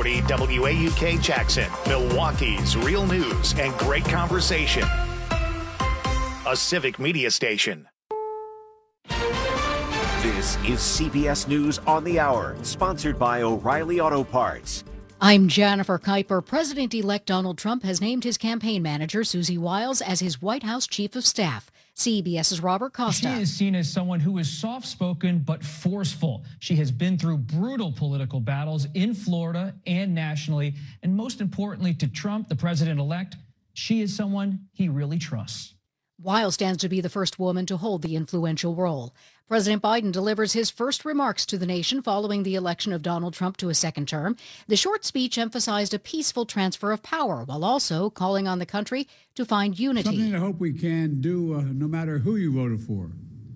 640 WAUK Jackson, Milwaukee's real news and great conversation. A Civic Media station. This is CBS News on the Hour, sponsored by O'Reilly Auto Parts. I'm Jennifer Kuiper. President-elect Donald Trump has named his campaign manager, Susie Wiles, as his White House chief of staff. CBS's Robert Costa. She is seen as someone who is soft-spoken but forceful. She has been through brutal political battles in Florida and nationally. And most importantly to Trump, the president-elect, she is someone he really trusts. Wiles stands to be the first woman to hold the influential role. President Biden delivers his first remarks to the nation following the election of Donald Trump to a second term. The short speech emphasized a peaceful transfer of power while also calling on the country to find unity. Something I hope we can do, no matter who you voted for,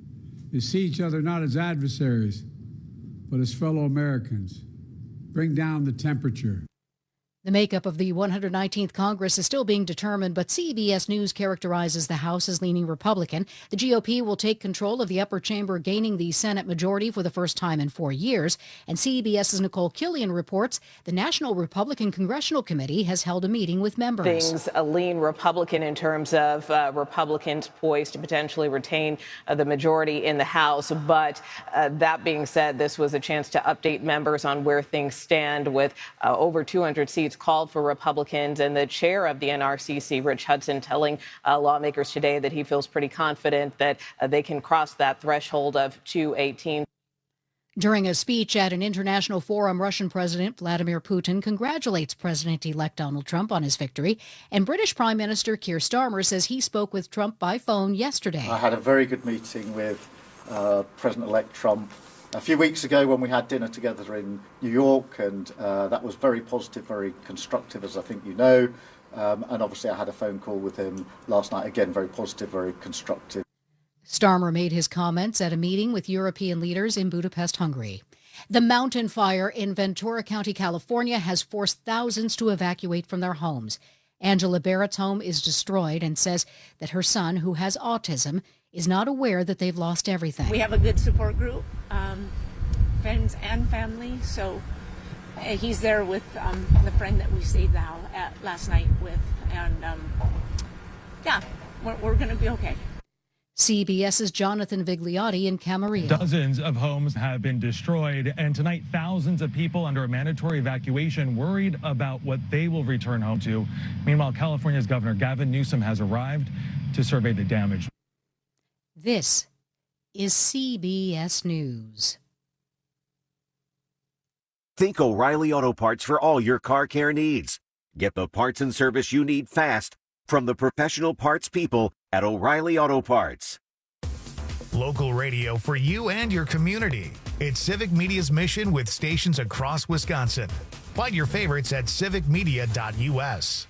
is see each other not as adversaries, but as fellow Americans. Bring down the temperature. The makeup of the 119th Congress is still being determined, but CBS News characterizes the House as leaning Republican. The GOP will take control of the upper chamber, gaining the Senate majority for the first time in 4 years. And CBS's Nicole Killian reports the National Republican Congressional Committee has held a meeting with members. Things lean Republican in terms of Republicans poised to potentially retain the majority in the House. But that being said, this was a chance to update members on where things stand with over 200 seats called for Republicans, and the chair of the NRCC, Rich Hudson, telling lawmakers today that he feels pretty confident that they can cross that threshold of 218. During a speech at an international forum, Russian President Vladimir Putin congratulates President-elect Donald Trump on his victory, and British Prime Minister Keir Starmer says he spoke with Trump by phone yesterday. I had a very good meeting with President-elect Trump a few weeks ago when we had dinner together in New York, and that was very positive, very constructive, as I think you know. And obviously I had a phone call with him last night, again, very positive, very constructive. Starmer made his comments at a meeting with European leaders in Budapest, Hungary. The mountain fire in Ventura County, California, has forced thousands to evacuate from their homes. Angela Barrett's home is destroyed and says that her son, who has autism, is not aware that they've lost everything. We have a good support group, friends and family. So he's there with the friend that we stayed last night with. And we're going to be okay. CBS's Jonathan Vigliotti in Camarillo. Dozens of homes have been destroyed, and tonight thousands of people under a mandatory evacuation worried about what they will return home to. Meanwhile, California's Governor Gavin Newsom has arrived to survey the damage. This is CBS News. Think O'Reilly Auto Parts for all your car care needs. Get the parts and service you need fast from the professional parts people at O'Reilly Auto Parts. Local radio for you and your community. It's Civic Media's mission with stations across Wisconsin. Find your favorites at civicmedia.us.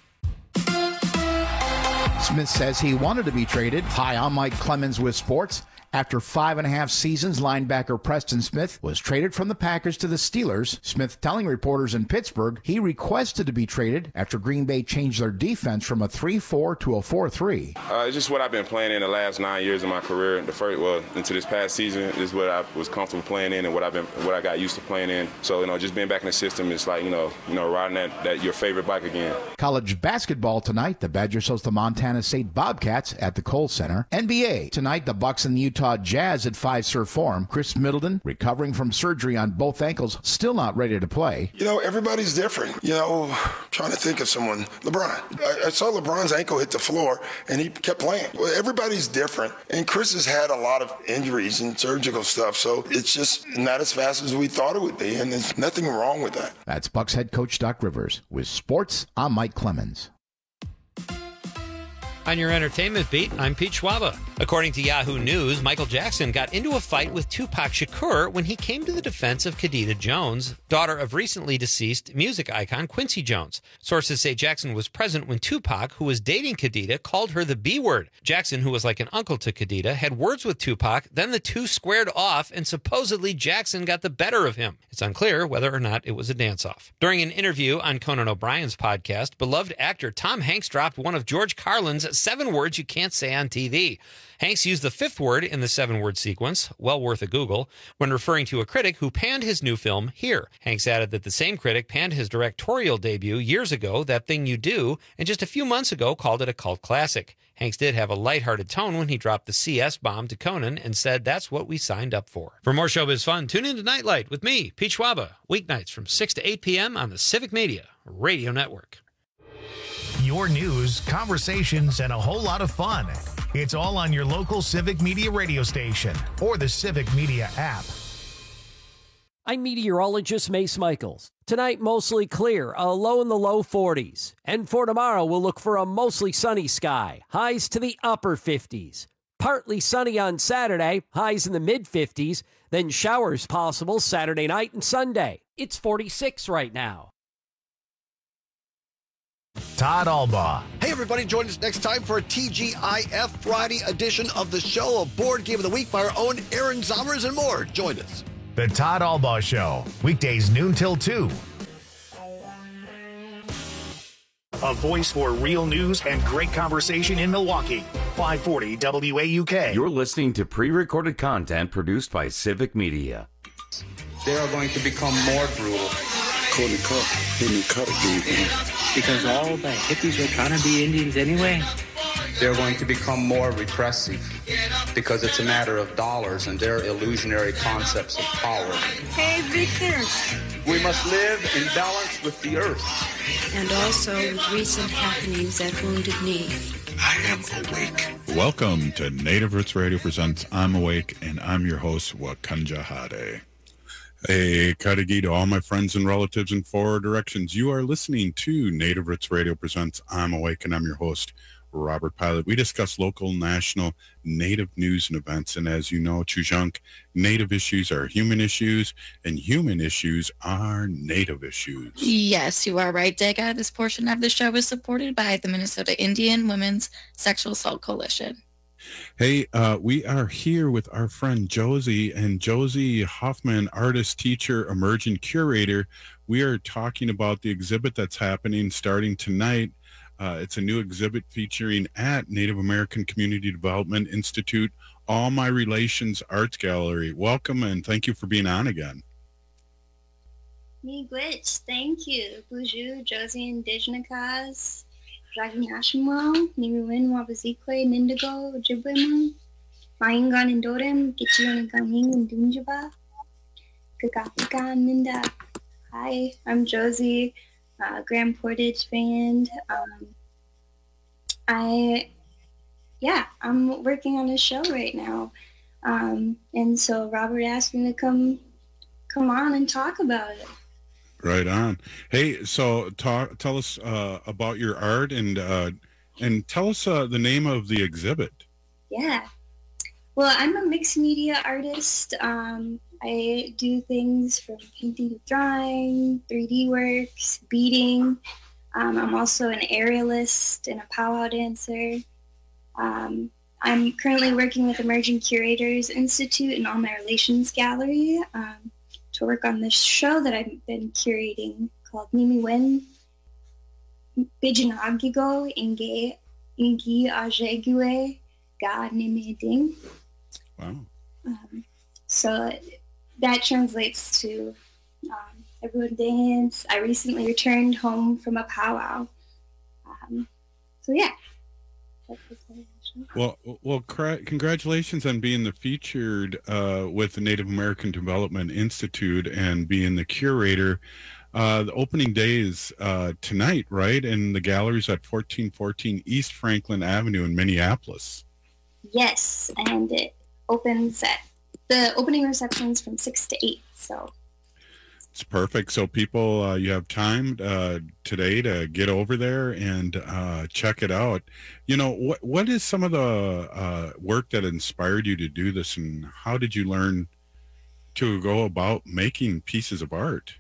Smith says he wanted to be traded. Hi, I'm Mike Clemens with sports. After 5.5 seasons, linebacker Preston Smith was traded from the Packers to the Steelers. Smith telling reporters in Pittsburgh he requested to be traded after Green Bay changed their defense from a 3-4 to a 4-3. It's just what I've been playing in the last 9 years of my career. Into this past season is what I was comfortable playing in and what I got used to playing in. So, just being back in the system is like, riding that your favorite bike again. College basketball tonight. The Badgers host the Montana State Bobcats at the Kohl Center. NBA tonight. The Bucks and the Utah Jazz at Fiserv Forum. Chris Middleton, recovering from surgery on both ankles, still not ready to play. Everybody's different. Trying to think of someone. LeBron. I saw LeBron's ankle hit the floor, and he kept playing. Well, everybody's different, and Chris has had a lot of injuries and surgical stuff, so it's just not as fast as we thought it would be, and there's nothing wrong with that. That's Bucks head coach Doc Rivers. With sports, I'm Mike Clemens. On your entertainment beat, I'm Pete Schwaba. According to Yahoo News, Michael Jackson got into a fight with Tupac Shakur when he came to the defense of Khadijah Jones, daughter of recently deceased music icon Quincy Jones. Sources say Jackson was present when Tupac, who was dating Khadijah, called her the B word. Jackson, who was like an uncle to Khadijah, had words with Tupac, then the two squared off, and supposedly Jackson got the better of him. It's unclear whether or not it was a dance-off. During an interview on Conan O'Brien's podcast, beloved actor Tom Hanks dropped one of George Carlin's 7 words you can't say on TV. Hanks used the fifth word in the 7-word sequence, well worth a Google, when referring to a critic who panned his new film, Here. Hanks added that the same critic panned his directorial debut years ago, That Thing You Do, and just a few months ago called it a cult classic. Hanks did have a lighthearted tone when he dropped the CS bomb to Conan and said that's what we signed up for. For more showbiz fun, tune in to Nightlight with me, Pete Schwaba, weeknights from 6 to 8 p.m. on the Civic Media Radio Network. Your news, conversations, and a whole lot of fun. It's all on your local Civic Media radio station or the Civic Media app. I'm meteorologist Mace Michaels. Tonight, mostly clear, a low in the low 40s. And for tomorrow, we'll look for a mostly sunny sky, highs to the upper 50s. Partly sunny on Saturday, highs in the mid-50s. Then showers possible Saturday night and Sunday. It's 46 right now. Todd Albaugh. Hey, everybody, join us next time for a TGIF Friday edition of the show, a board game of the week by our own Aaron Zommers and more. Join us. The Todd Albaugh Show, weekdays noon till 2. A voice for real news and great conversation in Milwaukee. 540 WAUK. You're listening to pre-recorded content produced by Civic Media. They are going to become more brutal. Because all the hippies are trying to be Indians anyway. They're going to become more repressive because it's a matter of dollars and their illusionary concepts of power. Hey, Victor. We must live in balance with the earth. And also with recent happenings at Wounded Knee. I am awake. Welcome to Native Roots Radio presents I'm Awake, and I'm your host, Wakanja Hade. Hey, Kadagi, to all my friends and relatives in 4 directions. You are listening to Native Roots Radio presents I'm Awake, and I'm your host, Robert Pilot. We discuss local, national, Native news and events. And as you know, Chujunk, Native issues are human issues, and human issues are Native issues. Yes, you are right, Dega. This portion of the show is supported by the Minnesota Indian Women's Sexual Assault Coalition. Hey, we are here with our friend Josie, and Josie Hoffman, artist, teacher, emergent curator. We are talking about the exhibit that's happening starting tonight. It's a new exhibit featuring at Native American Community Development Institute, All My Relations Arts Gallery. Welcome, and thank you for being on again. Miigwech, thank you. Buju, Josie Indigenous. Dragi Nashimo, Niruin Wabazikwe, Nindigo, Ojibwema, Maingan Indorem, Gichion Ganging and Dunjaba, Gagapika Ninda. Hi, I'm Josie, Grand Portage band. I'm working on a show right now. And so Robert asked me to come on and talk about it. Right on. Hey, so tell us about your art and tell us the name of the exhibit. Yeah. Well, I'm a mixed media artist. I do things from painting to drawing, 3D works, beading. I'm also an aerialist and a powwow dancer. I'm currently working with Emerging Curators Institute and All My Relations Gallery to work on this show that I've been curating called Nimi Wen Bijanagigo Inge Ajegue Ga Nimi Ding. Wow. So that translates to everyone dance. I recently returned home from a powwow. So yeah. Well, congratulations on being the featured with the Native American Development Institute and being the curator. The opening day is tonight, right? And the gallery's at 1414 East Franklin Avenue in Minneapolis. Yes, and it opens at the opening receptions from 6 to 8. So it's perfect. So people, you have time today to get over there and check it out. You know, what is some of the work that inspired you to do this, and how did you learn to go about making pieces of art?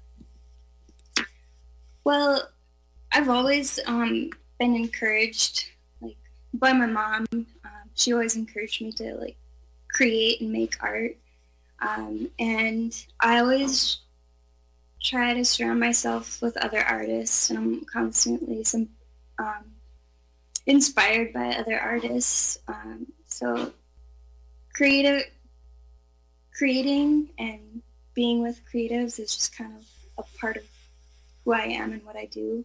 Well, I've always been encouraged, like, by my mom. She always encouraged me to, like, create and make art. And I always try to surround myself with other artists, and I'm constantly inspired by other artists. So creating and being with creatives is just kind of a part of who I am and what I do.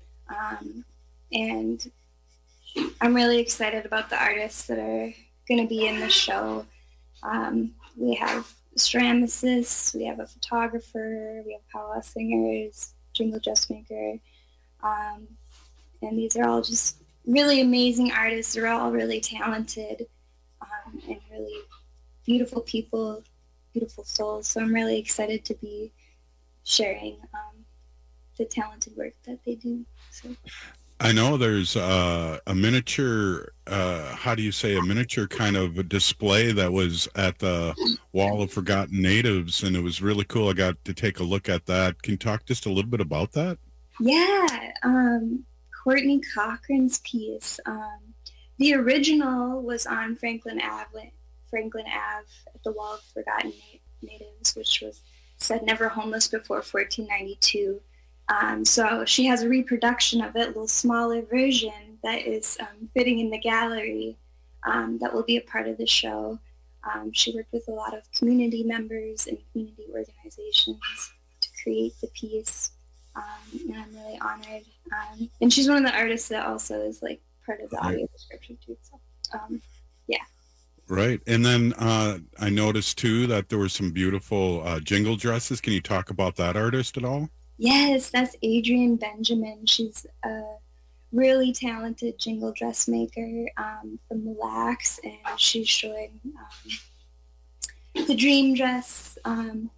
And I'm really excited about the artists that are going to be in the show. We have ceramicists, we have a photographer, we have powwow singers, jingle dressmaker, and these are all just really amazing artists. They're all really talented and really beautiful people, beautiful souls. So I'm really excited to be sharing the talented work that they do. So. I know there's a miniature, how do you say, a miniature kind of a display that was at the Wall of Forgotten Natives, and it was really cool. I got to take a look at that. Can you talk just a little bit about that? Yeah, Courtney Cochran's piece. The original was on Franklin Ave at the Wall of Forgotten Natives, which was said never homeless before 1492. So she has a reproduction of it, a little smaller version that is fitting in the gallery that will be a part of the show. She worked with a lot of community members and community organizations to create the piece, and I'm really honored. And she's one of the artists that also is like part of the audio description too. So, yeah. Right. And then I noticed too that there were some beautiful jingle dresses. Can you talk about that artist at all? Yes, that's Adrienne Benjamin. She's a really talented jingle dressmaker from Mille Lacs, and she's showing the dream dress. And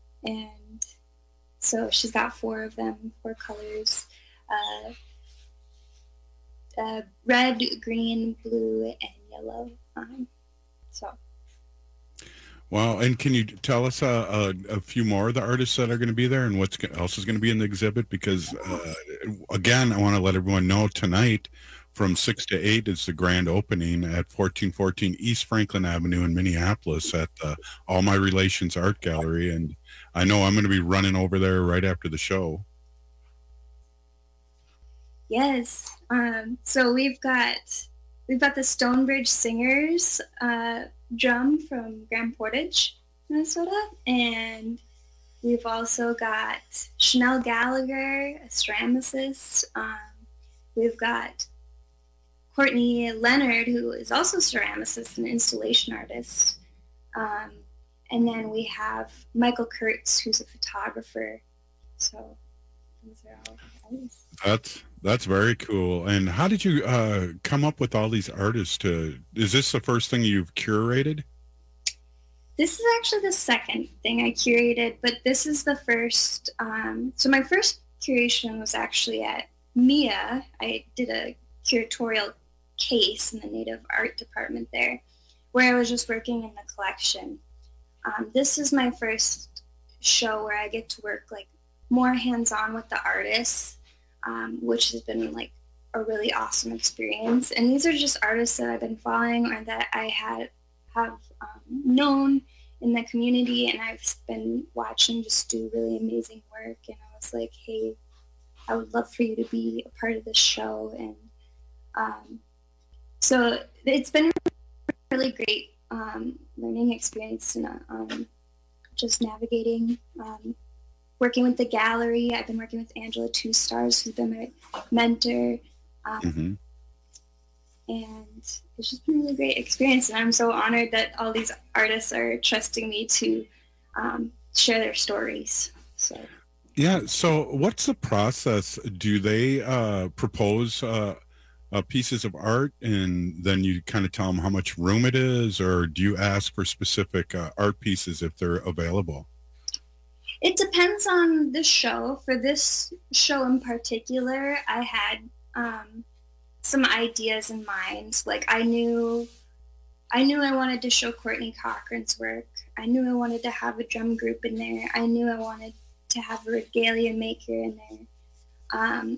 so she's got 4 of them, 4 colors, red, green, blue, and yellow. Wow. And can you tell us a few more of the artists that are going to be there and what else is going to be in the exhibit? Because, again, I want to let everyone know tonight from 6 to 8 is the grand opening at 1414 East Franklin Avenue in Minneapolis at the All My Relations Art Gallery. And I know I'm going to be running over there right after the show. Yes. So we've got the Stonebridge Singers drum from Grand Portage, Minnesota, and we've also got Chanel Gallagher, a ceramicist. We've got Courtney Leonard, who is also a ceramicist and installation artist. And then we have Michael Kurtz, who's a photographer. So those are all artists. That's very cool. And how did you come up with all these artists? Is this the first thing you've curated? This is actually the second thing I curated, but this is the first. So my first curation was actually at MIA. I did a curatorial case in the Native Art department there, where I was just working in the collection. This is my first show where I get to work like more hands-on with the artists. Which has been like a really awesome experience. And these are just artists that I've been following or that I have known in the community, and I've been watching just do really amazing work. And I was like, hey, I would love for you to be a part of this show. And so it's been a really great learning experience and just navigating working with the gallery. I've been working with Angela Two Stars, who's been my mentor. And it's just been a really great experience. And I'm so honored that all these artists are trusting me to share their stories. So. Yeah. So what's the process? Do they propose pieces of art and then you kind of tell them how much room it is, or do you ask for specific art pieces if they're available? It depends on the show. For this show in particular, I had some ideas in mind. Like I knew I wanted to show Courtney Cochran's work. I knew I wanted to have a drum group in there. I knew I wanted to have a regalia maker in there.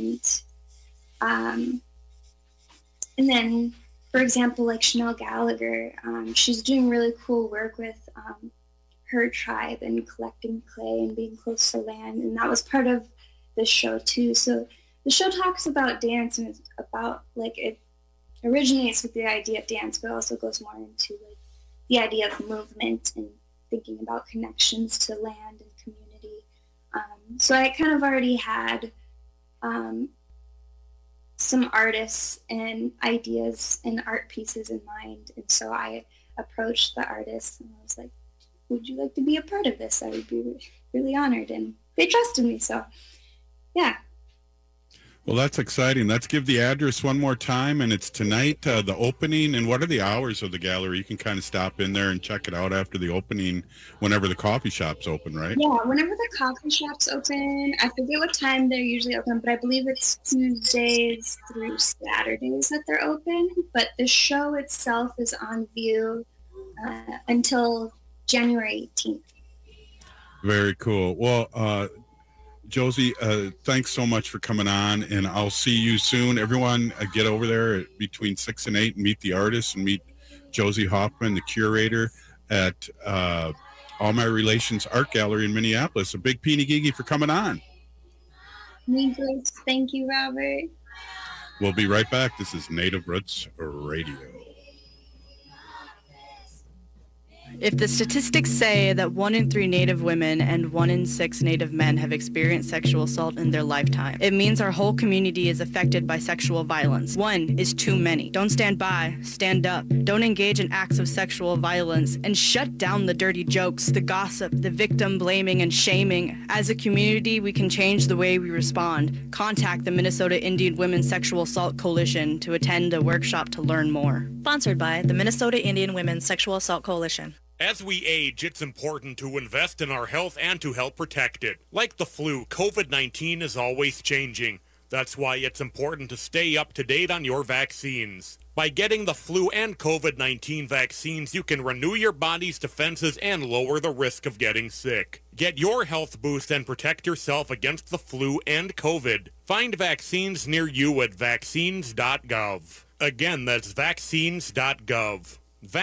And then, for example, like Chanel Gallagher, she's doing really cool work with her tribe and collecting clay and being close to land, and that was part of the show too. So the show talks about dance, and it's about like it originates with the idea of dance, but also goes more into like the idea of movement and thinking about connections to land and community. So I kind of already had some artists and ideas and art pieces in mind. And so I approached the artists and I was like, would you like to be a part of this? I would be really honored. And they trusted me. So, yeah. Well, that's exciting. Let's give the address one more time. And it's tonight, the opening. And what are the hours of the gallery? You can kind of stop in there and check it out after the opening, whenever the coffee shop's open, right? Yeah, whenever the coffee shop's open. I forget what time they're usually open, but I believe it's Tuesdays through Saturdays that they're open. But the show itself is on view until January 18th. Very cool. Well, Josie, thanks so much for coming on, and I'll see you soon. Everyone, get over there between 6 and 8 and meet the artist and meet Josie Hoffman, the curator at All My Relations Art Gallery in Minneapolis. A big peeny-gigi for coming on. Negroes, thank you, Robert. We'll be right back. This is Native Roots Radio. If the statistics say that 1 in 3 Native women and 1 in 6 Native men have experienced sexual assault in their lifetime, it means our whole community is affected by sexual violence. 1 is too many. Don't stand by, stand up. Don't engage in acts of sexual violence, and shut down the dirty jokes, the gossip, the victim blaming and shaming. As a community, we can change the way we respond. Contact the Minnesota Indian Women's Sexual Assault Coalition to attend a workshop to learn more. Sponsored by the Minnesota Indian Women's Sexual Assault Coalition. As we age, it's important to invest in our health and to help protect it. Like the flu, COVID-19 is always changing. That's why it's important to stay up to date on your vaccines. By getting the flu and COVID-19 vaccines, you can renew your body's defenses and lower the risk of getting sick. Get your health boost and protect yourself against the flu and COVID. Find vaccines near you at vaccines.gov. Again, that's vaccines.gov.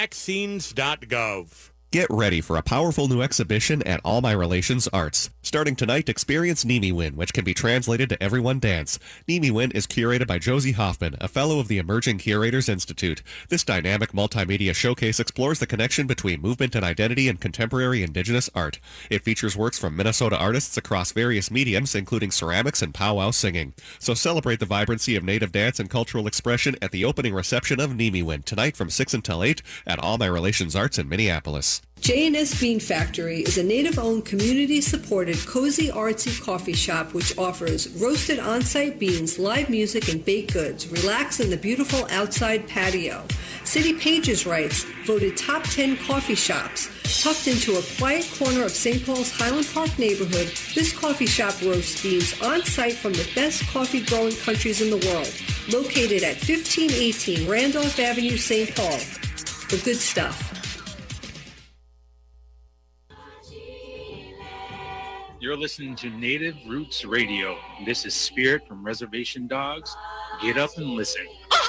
Vaccines.gov. Get ready for a powerful new exhibition at All My Relations Arts. Starting tonight, experience Nimiwin, which can be translated to Everyone Dance. Nimiwin is curated by Josie Hoffman, a fellow of the Emerging Curators Institute. This dynamic multimedia showcase explores the connection between movement and identity in contemporary indigenous art. It features works from Minnesota artists across various mediums, including ceramics and powwow singing. So celebrate the vibrancy of Native dance and cultural expression at the opening reception of Nimiwin, tonight from 6 until 8 at All My Relations Arts in Minneapolis. J&S Bean Factory is a Native-owned, community-supported, cozy, artsy coffee shop which offers roasted on-site beans, live music, and baked goods. Relax in the beautiful outside patio. City Pages writes, voted top 10 coffee shops. Tucked into a quiet corner of St. Paul's Highland Park neighborhood, this coffee shop roasts beans on-site from the best coffee-growing countries in the world. Located at 1518 Randolph Avenue, St. Paul. The good stuff. You're listening to Native Roots Radio. This is Spirit from Reservation Dogs. Get up and listen.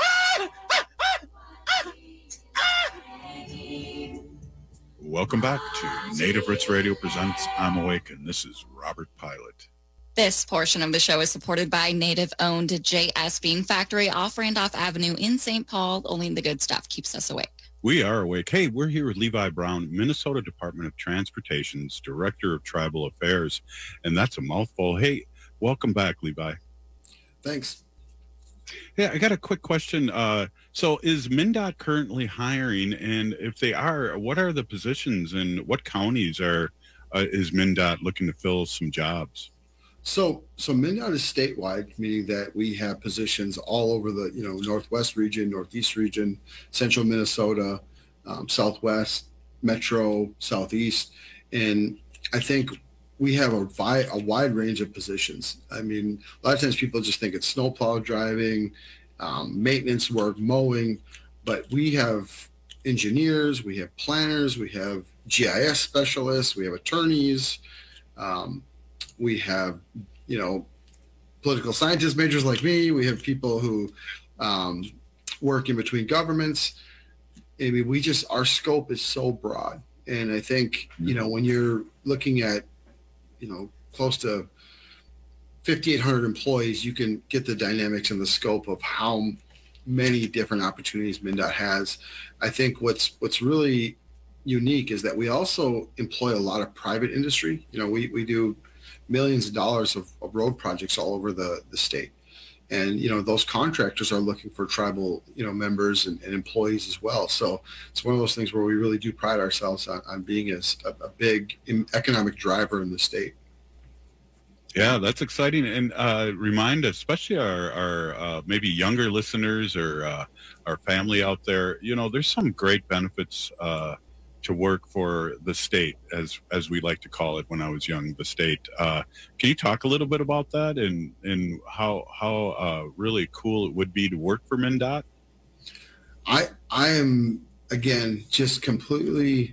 Welcome back to Native Roots Radio presents I'm Awake, and this is Robert Pilot. This portion of the show is supported by Native-owned J.S. Bean Factory off Randolph Avenue in St. Paul. Only the good stuff keeps us awake. We are awake. Hey, we're here with Levi Brown, Minnesota Department of Transportation's Director of Tribal Affairs, and that's a mouthful. Hey, welcome back, Levi. Thanks. Yeah, I got a quick question. So is MnDOT currently hiring, and if they are, what are the positions and what counties is MnDOT looking to fill some jobs? So MnDOT is statewide, meaning that we have positions all over the Northwest region, Northeast region, Central Minnesota, Southwest, Metro, Southeast, and I think we have a wide range of positions. I mean, a lot of times people just think it's snowplow driving, maintenance work, mowing, but we have engineers, we have planners, we have GIS specialists, we have attorneys. We have, political scientist majors like me. We have people who work in between governments. I mean, our scope is so broad. And I think, when you're looking at, close to 5,800 employees, you can get the dynamics and the scope of how many different opportunities MnDOT has. I think what's really unique is that we also employ a lot of private industry. You know, we do millions of dollars of road projects all over the state. And, you know, those contractors are looking for tribal, you know, members and employees as well. So it's one of those things where we really do pride ourselves on being a big economic driver in the state. Yeah, that's exciting. And remind especially our maybe younger listeners or our family out there, you know, there's some great benefits to work for the state, as we like to call it when I was young, the state. Can you talk a little bit about that and how really cool it would be to work for MnDOT? I am, again, just completely,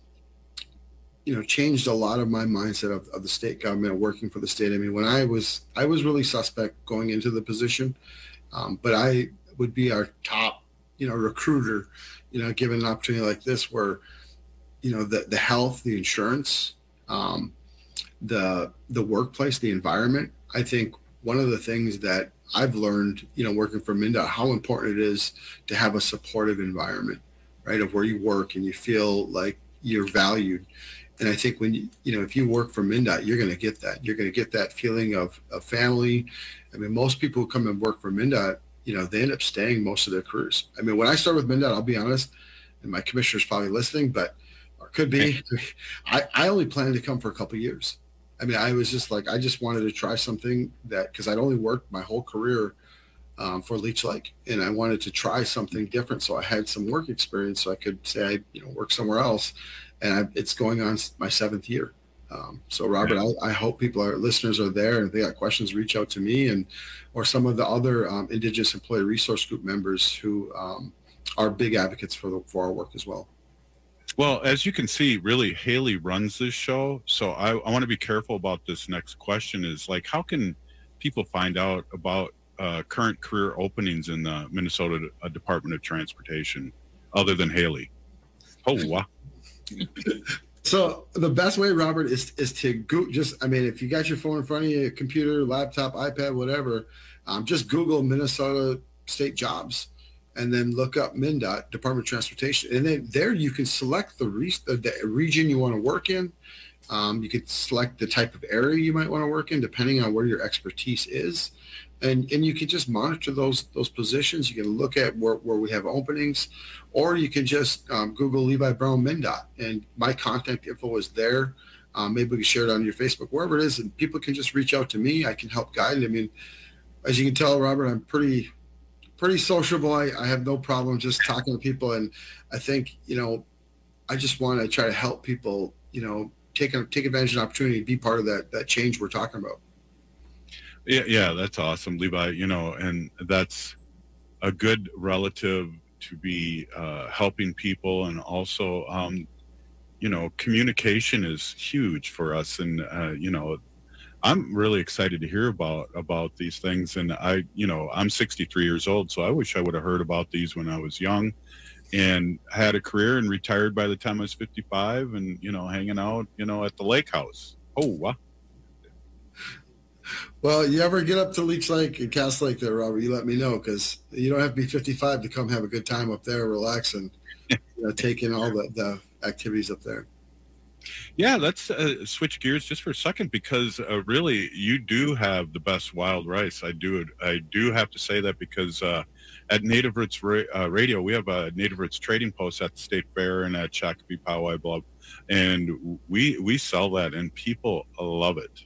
you know, changed a lot of my mindset of the state government, working for the state. I mean, when I was really suspect going into the position, but I would be our top, you know, recruiter, you know, given an opportunity like this where, you know, the health, the insurance, the workplace, the environment. I think one of the things that I've learned, you know, working for MnDOT, how important it is to have a supportive environment, right, of where you work and you feel like you're valued. And I think when you know, if you work for MnDOT, you're going to get that. You're going to get that feeling of family. I mean, most people who come and work for MnDOT, you know, they end up staying most of their careers. I mean, when I started with MnDOT, I'll be honest, and my commissioner's probably listening, but could be. I only planned to come for a couple of years. I mean, I was just like, I just wanted to try something that, because I'd only worked my whole career for Leech Lake, and I wanted to try something different. So I had some work experience, so I could say I, you know, work somewhere else. And it's going on my 7th year. So Robert, I hope people, our listeners, are there, and if they got questions, reach out to me and or some of the other Indigenous Employee Resource Group members who are big advocates for our work as well. Well, as you can see, really, Haley runs this show. So I want to be careful about this next question is, like, how can people find out about current career openings in the Minnesota Department of Transportation other than Haley? Oh, wow. So the best way, Robert, is to go, just, I mean, if you got your phone in front of you, a computer, laptop, iPad, whatever, just Google Minnesota state jobs. And then look up MnDOT, Department of Transportation. And then there you can select the region you want to work in. You could select the type of area you might want to work in, depending on where your expertise is. And you can just monitor those positions. You can look at where we have openings, or you can just Google Levi Brown MnDOT. And my contact info is there. Maybe we can share it on your Facebook, wherever it is. And people can just reach out to me. I can help guide. I mean, as you can tell, Robert, I'm pretty sociable. I have no problem just talking to people. And I think, you know, I just want to try to help people, you know, take advantage of the opportunity and be part of that change we're talking about. Yeah, that's awesome, Levi. You know, and that's a good relative to be helping people. And also, you know, communication is huge for us. And, you know, I'm really excited to hear about these things. And I'm 63 years old, so I wish I would have heard about these when I was young and had a career and retired by the time I was 55 and, you know, hanging out, you know, at the lake house. Oh, wow. Well, you ever get up to Leech Lake and Cass Lake there, Robert, you let me know, because you don't have to be 55 to come have a good time up there, relax, and you know, take in all the activities up there. Yeah, let's switch gears just for a second, because really you do have the best wild rice. I do have to say that, because at Native Roots Radio, we have a Native Roots trading post at the State Fair and at Shakopee Poway Bluff, and we sell that, and people love it.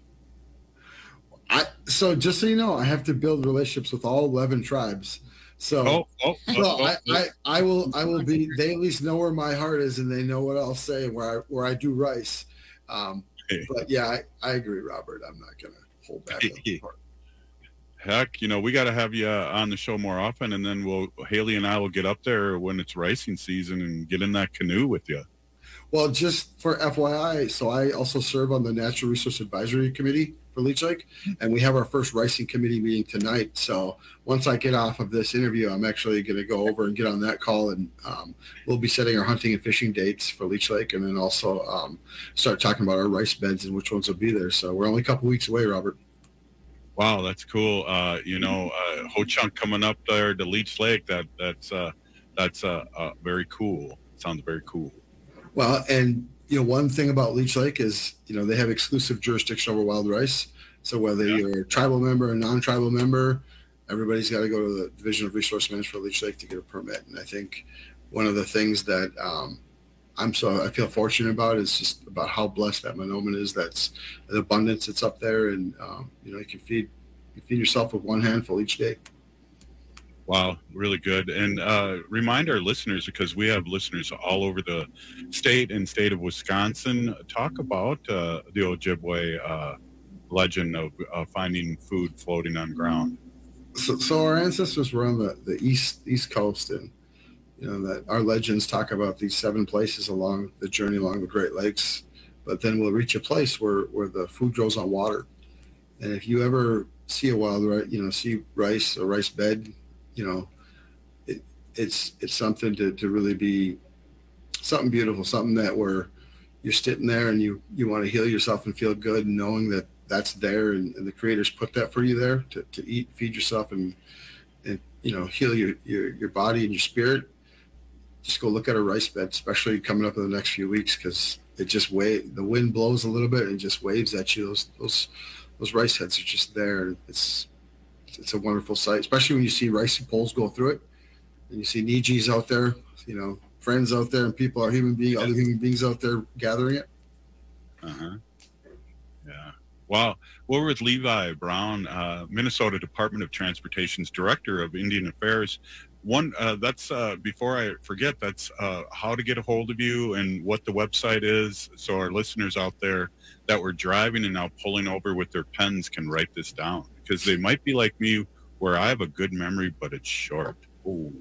So just so you know, I have to build relationships with all 11 tribes. So, I will be. They at least know where my heart is, and they know what I'll say where I do rice. But yeah, I agree, Robert. I'm not going to hold back. Heck, you know, we got to have you on the show more often, and then Haley and I will get up there when it's ricing season and get in that canoe with you. Well, just for FYI, so I also serve on the Natural Resource Advisory Committee for Leech Lake, and we have our first ricing committee meeting tonight. So once I get off of this interview, I'm actually going to go over and get on that call, and we'll be setting our hunting and fishing dates for Leech Lake, and then also start talking about our rice beds and which ones will be there. So we're only a couple weeks away, Robert. Wow, that's cool. You know, Ho Chunk coming up there to Leech Lake. That's very cool. Sounds very cool. Well, and one thing about Leech Lake is they have exclusive jurisdiction over wild rice. So whether you're a tribal member or a non-tribal member, everybody's got to go to the Division of Resource Management for Leech Lake to get a permit. And I think one of the things that I feel fortunate about is just about how blessed that Mahnomen is. That's the abundance that's up there, and you can feed yourself with one handful each day. Wow, really good. And remind our listeners, because we have listeners all over the state and state of Wisconsin, talk about the Ojibwe legend of finding food floating on ground. So our ancestors were on the east coast, and that our legends talk about these 7 places along the journey along the Great Lakes, but then we'll reach a place where the food grows on water. And if you ever see a wild rice, see rice or rice bed, it's something to really be something beautiful, something that where you're sitting there and you want to heal yourself and feel good, and knowing that that's there, and the creators put that for you there to eat, feed yourself, and heal your body and your spirit. Just go look at a rice bed, especially coming up in the next few weeks, because it just the wind blows a little bit and it just waves at you. Those rice heads are just there. It's a wonderful sight, especially when you see rice poles go through it, and you see Nijis out there, friends out there, and people are other human beings out there gathering it. Yeah. Wow. We're with Levi Brown, Minnesota Department of Transportation's Director of Indian Affairs. That's before I forget, that's how to get a hold of you and what the website is, so our listeners out there that were driving and now pulling over with their pens can write this down, because they might be like me where I have a good memory, but it's short. Ooh.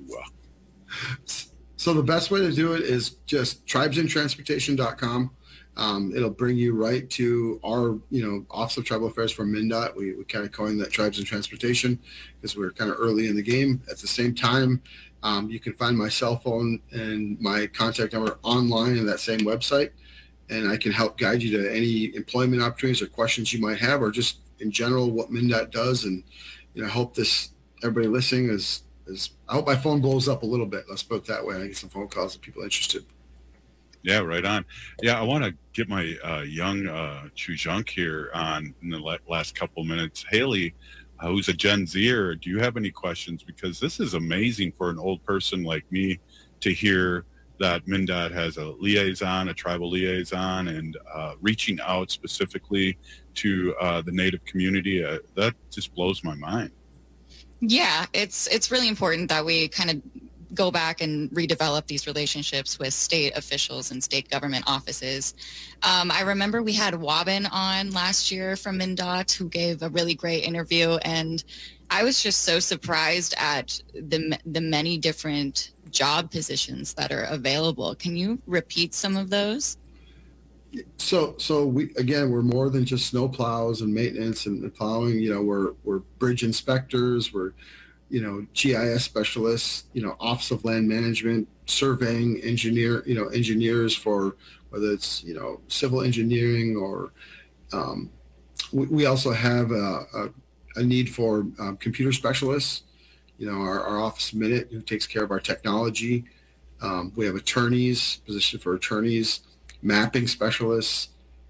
So the best way to do it is just tribesandtransportation.com. It'll bring you right to our, Office of Tribal Affairs from MnDOT. We kind of coined that Tribes and Transportation because we're kind of early in the game. At the same time, you can find my cell phone and my contact number online in that same website, and I can help guide you to any employment opportunities or questions you might have, or just in general what MnDOT does. And I hope everybody listening is I hope my phone blows up a little bit. Let's put it that way. I get some phone calls of people interested. Yeah, right on. Yeah, I want to get my young Chujunk here on in the last couple minutes. Haley, who's a Gen Zer, do you have any questions? Because this is amazing for an old person like me to hear that MnDOT has a tribal liaison, and reaching out specifically to the Native community. That just blows my mind. Yeah, it's really important that we kind of go back and redevelop these relationships with state officials and state government offices. I remember we had Wabin on last year from MnDOT, who gave a really great interview, and I was just so surprised at the many different job positions that are available. Can you repeat some of those? So we're more than just snow plows and maintenance and plowing. We're bridge inspectors. We're GIS specialists, Office of Land Management, surveying engineers for whether it's, civil engineering, or we also have a need for computer specialists. Our office Minute, who takes care of our technology. We have position for attorneys, mapping specialists.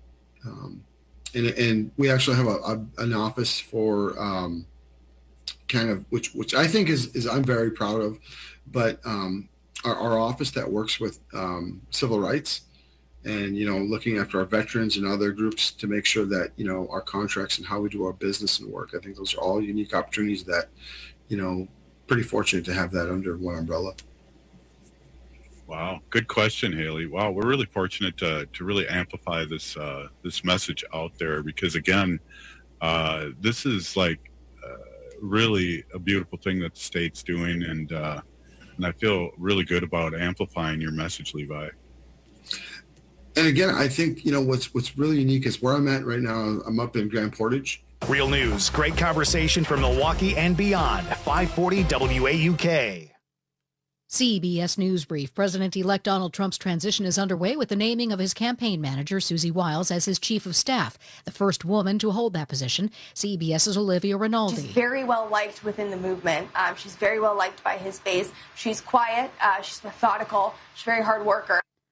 And we actually have an office for kind of which I think is I'm very proud of, but our office that works with civil rights and looking after our veterans and other groups to make sure that our contracts and how we do our business and work. I think those are all unique opportunities that pretty fortunate to have that under one umbrella. Wow, good question, Haley. Wow, we're really fortunate to really amplify this this message out there, because again, this is like really a beautiful thing that the state's doing, and I feel really good about amplifying your message, Levi. And again, I think what's really unique is where I'm at right now. I'm up in Grand Portage. Real news, great conversation from Milwaukee and beyond. 540 WAUK. CBS News Brief. President-elect Donald Trump's transition is underway with the naming of his campaign manager, Susie Wiles, as his chief of staff, the first woman to hold that position. CBS's Olivia Rinaldi. She's very well liked within the movement. She's very well liked by his base. She's quiet. She's methodical. She's a very hard worker.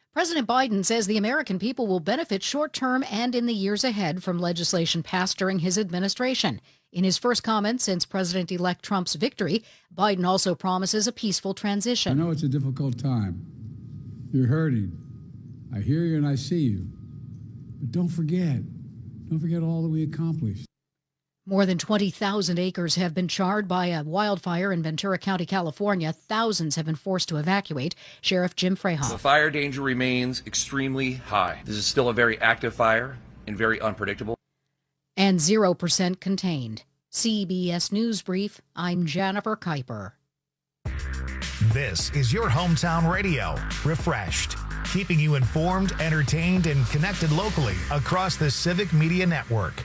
President Biden says the American people will benefit short-term and in the years ahead from legislation passed during his administration. In his first comment since President-elect Trump's victory, Biden also promises a peaceful transition. I know it's a difficult time. You're hurting. I hear you and I see you. But don't forget all that we accomplished. More than 20,000 acres have been charred by a wildfire in Ventura County, California. Thousands have been forced to evacuate. Sheriff Jim Freyhoff. The fire danger remains extremely high. This is still a very active fire and very unpredictable. And 0% contained. CBS News Brief, I'm Jennifer Kuiper. This is your hometown radio, Refreshed, keeping you informed, entertained, and connected locally across the Civic Media Network.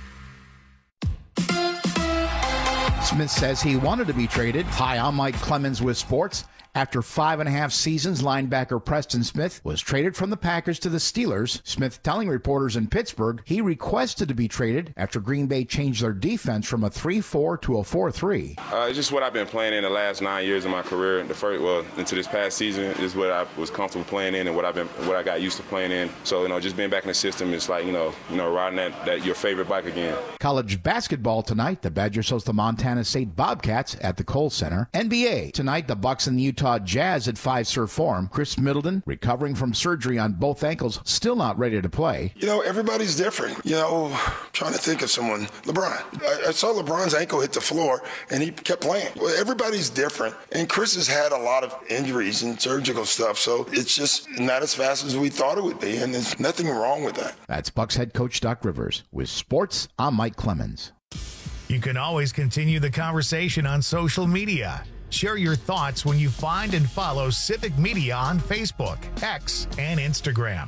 Smith says he wanted to be traded. Hi, I'm Mike Clemens with sports. After 5.5 seasons, linebacker Preston Smith was traded from the Packers to the Steelers. Smith telling reporters in Pittsburgh he requested to be traded after Green Bay changed their defense from a 3-4 to a 4-3. It's just what I've been playing in the last 9 years of my career. Into this past season is what I was comfortable playing in and what I got used to playing in. So, just being back in the system is like, riding that your favorite bike again. College basketball tonight. The Badgers host the Montana State Bobcats at the Kohl Center. NBA tonight. The Bucks and the Utah Jazz at Fiserv Forum. Chris Middleton, recovering from surgery on both ankles, still not ready to play. Everybody's different. Trying to think of someone. LeBron. I saw LeBron's ankle hit the floor, and he kept playing. Well, everybody's different. And Chris has had a lot of injuries and surgical stuff, so it's just not as fast as we thought it would be, and there's nothing wrong with that. That's Bucks head coach Doc Rivers. With sports, I'm Mike Clemens. You can always continue the conversation on social media. Share your thoughts when you find and follow Civic Media on Facebook, X, and Instagram.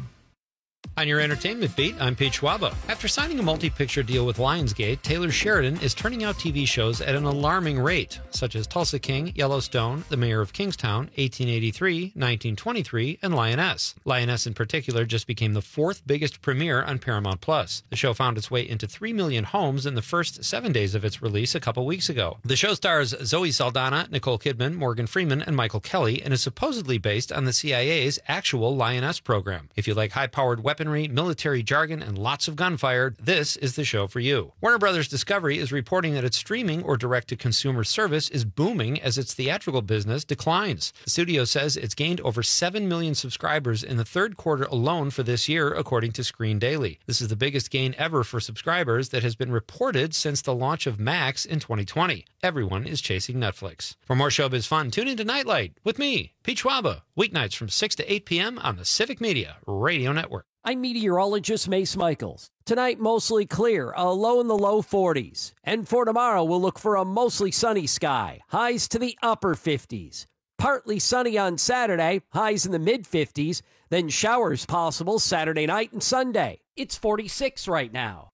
On your entertainment beat, I'm Pete Schwaba. After signing a multi-picture deal with Lionsgate, Taylor Sheridan is turning out TV shows at an alarming rate, such as Tulsa King, Yellowstone, The Mayor of Kingstown, 1883, 1923, and Lioness. Lioness in particular just became the 4th biggest premiere on Paramount+. The show found its way into 3 million homes in the first 7 days of its release a couple weeks ago. The show stars Zoe Saldana, Nicole Kidman, Morgan Freeman, and Michael Kelly, and is supposedly based on the CIA's actual Lioness program. If you like high-powered weaponry, military jargon, and lots of gunfire, this is the show for you. Warner Brothers Discovery is reporting that its streaming or direct-to-consumer service is booming as its theatrical business declines. The studio says it's gained over 7 million subscribers in the third quarter alone for this year, according to Screen Daily. This is the biggest gain ever for subscribers that has been reported since the launch of Max in 2020. Everyone is chasing Netflix. For more showbiz fun, tune into Nightlight with me, Pete Schwaba, weeknights from 6 to 8 p.m. on the Civic Media Radio Network. I'm meteorologist Mace Michaels. Tonight, mostly clear, a low in the low 40s. And for tomorrow, we'll look for a mostly sunny sky, highs to the upper 50s. Partly sunny on Saturday, highs in the mid-50s. Then showers possible Saturday night and Sunday. It's 46 right now.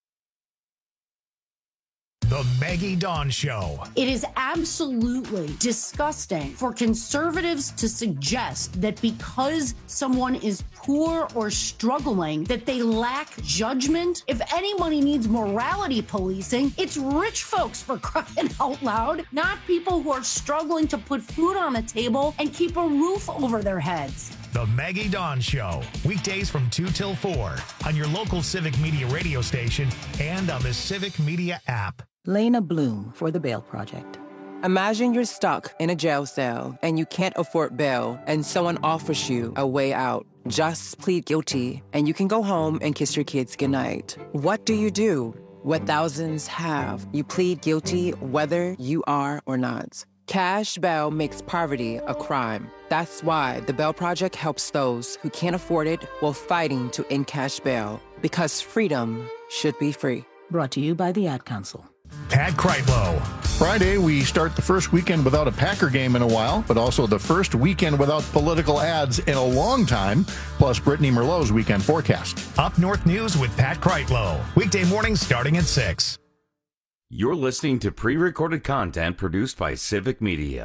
The Maggie Dawn Show. It is absolutely disgusting for conservatives to suggest that because someone is poor or struggling, that they lack judgment. If anybody needs morality policing, it's rich folks, for crying out loud, not people who are struggling to put food on the table and keep a roof over their heads. The Maggie Dawn Show, weekdays from 2 till 4 on your local Civic Media radio station and on the Civic Media app. Lena Bloom for the Bail Project. Imagine you're stuck in a jail cell and you can't afford bail and someone offers you a way out. Just plead guilty and you can go home and kiss your kids goodnight. What do? What thousands have. You plead guilty whether you are or not. Cash bail makes poverty a crime. That's why the Bail Project helps those who can't afford it while fighting to end cash bail. Because freedom should be free. Brought to you by the Ad Council. Pat Kreitlow. Friday, we start the first weekend without a Packer game in a while, but also the first weekend without political ads in a long time, plus Brittany Merlot's weekend forecast. Up North News with Pat Kreitlow. Weekday mornings starting at 6. You're listening to pre-recorded content produced by Civic Media.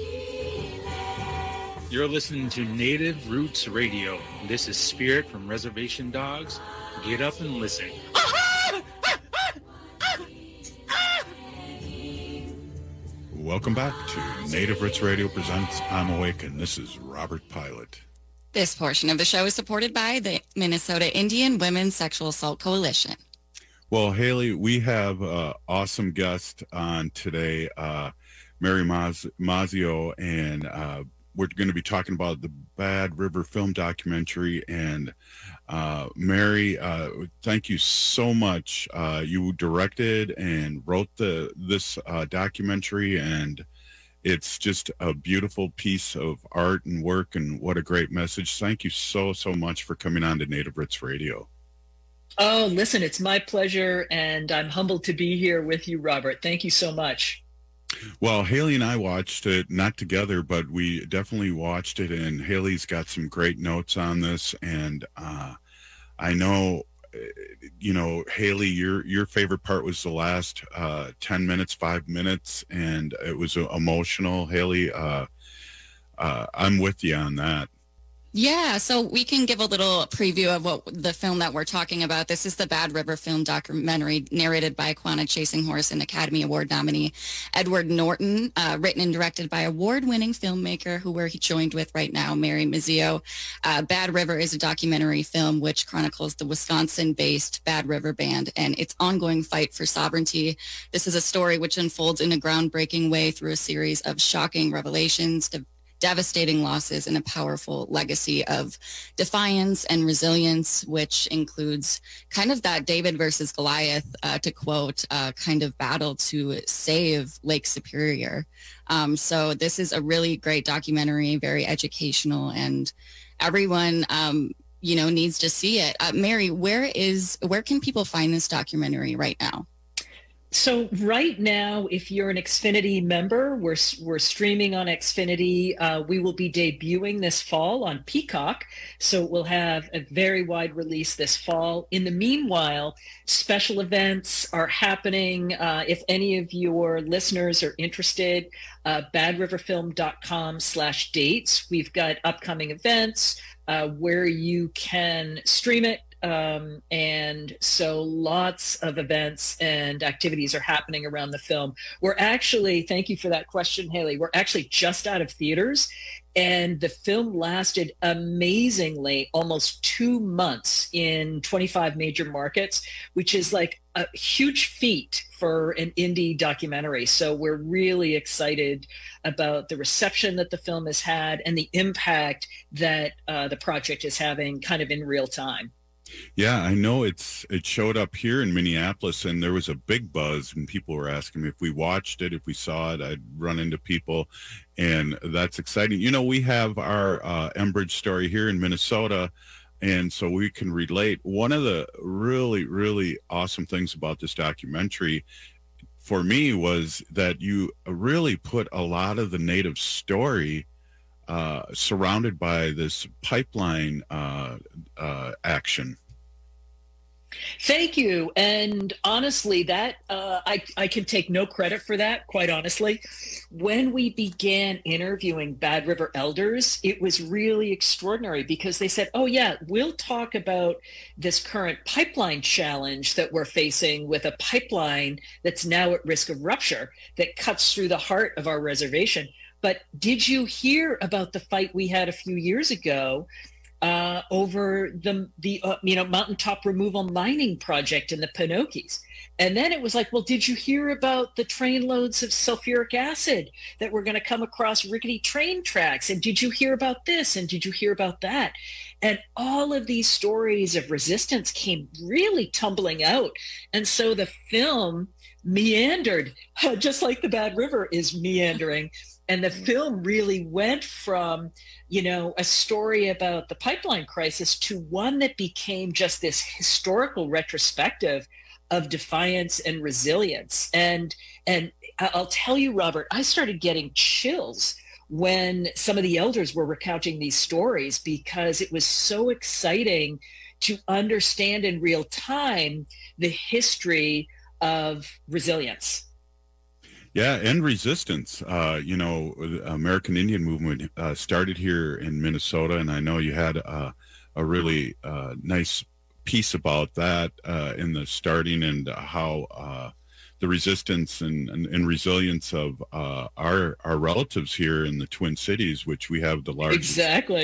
You're listening to Native Roots Radio. This is Spirit from Reservation Dogs. Get up and listen. Welcome back to Native Roots Radio presents I'm Awake, and this is Robert Pilot. This portion of the show is supported by the Minnesota Indian Women's Sexual Assault Coalition. Well, Haley, we have an awesome guest on today, Mary Mazzio, and we're going to be talking about the Bad River film documentary. And Mary, thank you so much. You directed and wrote this documentary, and it's just a beautiful piece of art and work, and what a great message. Thank you so much for coming on to Native Roots Radio. Oh, listen, it's my pleasure, and I'm humbled to be here with you, Robert. Thank you so much. Well, Haley and I watched it, not together, but we definitely watched it, and Haley's got some great notes on this. And I know, Haley, your favorite part was the last 10 minutes, 5 minutes, and it was emotional. Haley, I'm with you on that. Yeah, so we can give a little preview of what the film that we're talking about. This is the Bad River film documentary narrated by Quanah Chasing Horse and Academy Award nominee Edward Norton, written and directed by award-winning filmmaker who we're joined with right now, Mary Mazzio. Bad River is a documentary film which chronicles the Wisconsin-based Bad River Band and its ongoing fight for sovereignty. This is a story which unfolds in a groundbreaking way through a series of shocking revelations, devastating losses, and a powerful legacy of defiance and resilience, which includes kind of that David versus Goliath, to quote, kind of battle to save Lake Superior. So this is a really great documentary, very educational, and everyone, needs to see it. Mary, where can people find this documentary right now? So right now, if you're an Xfinity member, we're streaming on Xfinity. We will be debuting this fall on Peacock, so we'll have a very wide release this fall. In the meanwhile, special events are happening. If any of your listeners are interested, badriverfilm.com/dates. We've got upcoming events where you can stream it. And so lots of events and activities are happening around the film. We're actually, thank you for that question, Haley, we're actually just out of theaters, and the film lasted amazingly almost 2 months in 25 major markets, which is like a huge feat for an indie documentary. So we're really excited about the reception that the film has had and the impact that the project is having kind of in real time. Yeah, I know it showed up here in Minneapolis, and there was a big buzz, and people were asking me if we watched it, if we saw it. I'd run into people, and that's exciting. We have our Enbridge story here in Minnesota, and so we can relate. One of the really, really awesome things about this documentary for me was that you really put a lot of the Native story surrounded by this pipeline action. Thank you. And honestly, that I can take no credit for that, quite honestly. When we began interviewing Bad River elders, it was really extraordinary because they said, oh yeah, we'll talk about this current pipeline challenge that we're facing with a pipeline that's now at risk of rupture that cuts through the heart of our reservation. But did you hear about the fight we had a few years ago over the mountaintop removal mining project in the Pinokies? And then it was like, well, did you hear about the train loads of sulfuric acid that were going to come across rickety train tracks? And did you hear about this? And did you hear about that? And all of these stories of resistance came really tumbling out. And so the film meandered, just like the Bad River is meandering. And the film really went from, a story about the pipeline crisis to one that became just this historical retrospective of defiance and resilience. And I'll tell you, Robert, I started getting chills when some of the elders were recounting these stories because it was so exciting to understand in real time the history of resilience. Yeah, and resistance. The American Indian movement started here in Minnesota, and I know you had a really nice piece about that in the starting and how the resistance and resilience of our relatives here in the Twin Cities, which we have the largest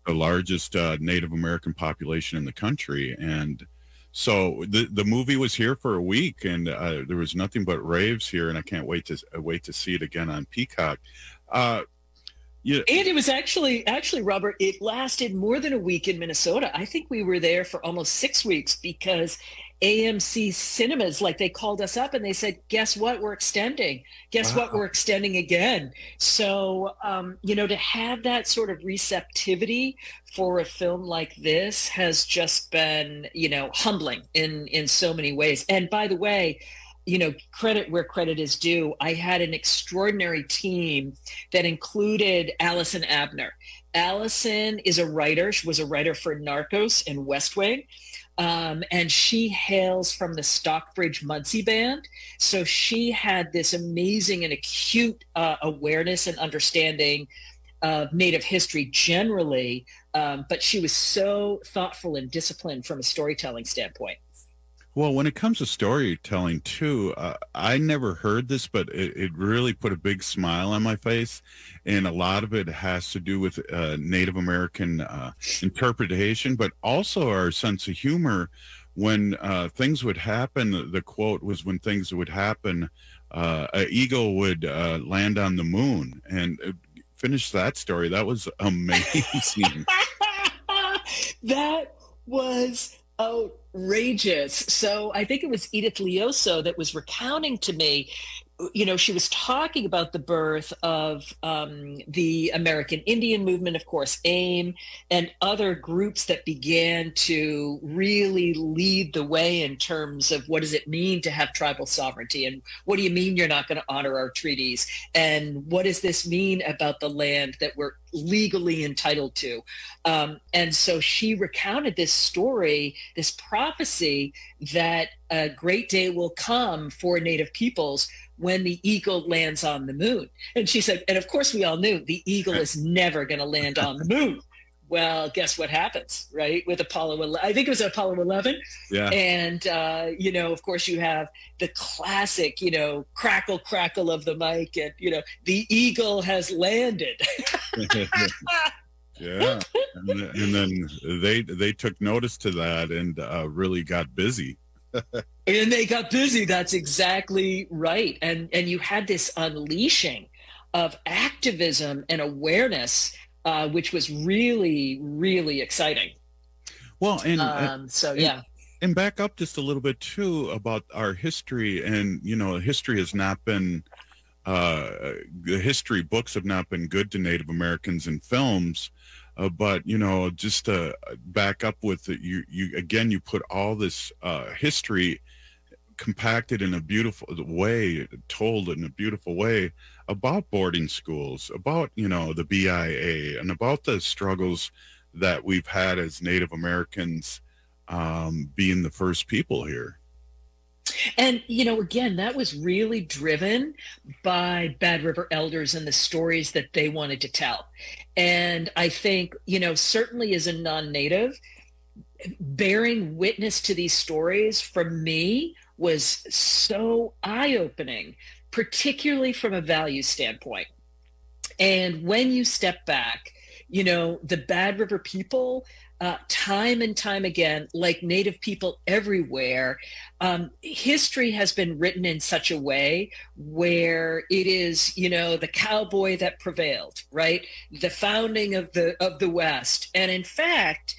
the largest Native American population in the country. And so the movie was here for a week, and there was nothing but raves here, and I can't wait to see it again on Peacock. Yeah. And it was actually, Robert, it lasted more than a week in Minnesota. I think we were there for almost 6 weeks because AMC Cinemas, like, they called us up and they said, guess what? We're extending. Guess what? We're extending again. So, to have that sort of receptivity for a film like this has just been, humbling in so many ways. And by the way, credit where credit is due. I had an extraordinary team that included Allison Abner. Allison is a writer. She was a writer for Narcos and West Wing. And she hails from the Stockbridge Muncie Band. So she had this amazing and acute awareness and understanding of Native history generally. But she was so thoughtful and disciplined from a storytelling standpoint. Well, when it comes to storytelling, too, I never heard this, but it really put a big smile on my face. And a lot of it has to do with Native American interpretation, but also our sense of humor. When things would happen, the quote was, when things would happen, an eagle would land on the moon. And finish that story. That was amazing. That was outrageous. So I think it was Edith Lioso that was recounting to me, she was talking about the birth of the American Indian movement, of course, AIM, and other groups that began to really lead the way in terms of what does it mean to have tribal sovereignty, and what do you mean you're not going to honor our treaties, and what does this mean about the land that we're legally entitled to. And so she recounted this story, this prophecy that a great day will come for Native peoples when the eagle lands on the moon. And she said, and of course we all knew the eagle is never going to land on the moon. Well, guess what happens, right? With Apollo, I think it was Apollo 11. Yeah. And, of course you have the classic, crackle of the mic, and, the eagle has landed. Yeah. And then they took notice to that and really got busy. And they got busy. That's exactly right. And you had this unleashing of activism and awareness, which was really, really exciting. Well, and back up just a little bit too about our history. And history has not been the history books have not been good to Native Americans in films. But just to back up with it, you put all this history compacted in a beautiful way, told in a beautiful way about boarding schools, about the BIA, and about the struggles that we've had as Native Americans being the first people here. And, again, that was really driven by Bad River Elders and the stories that they wanted to tell. And I think, certainly as a non-Native, bearing witness to these stories for me was so eye-opening, particularly from a value standpoint. And when you step back, the Bad River people, time and time again, like Native people everywhere, history has been written in such a way where it is, the cowboy that prevailed, right? The founding of the West. And in fact,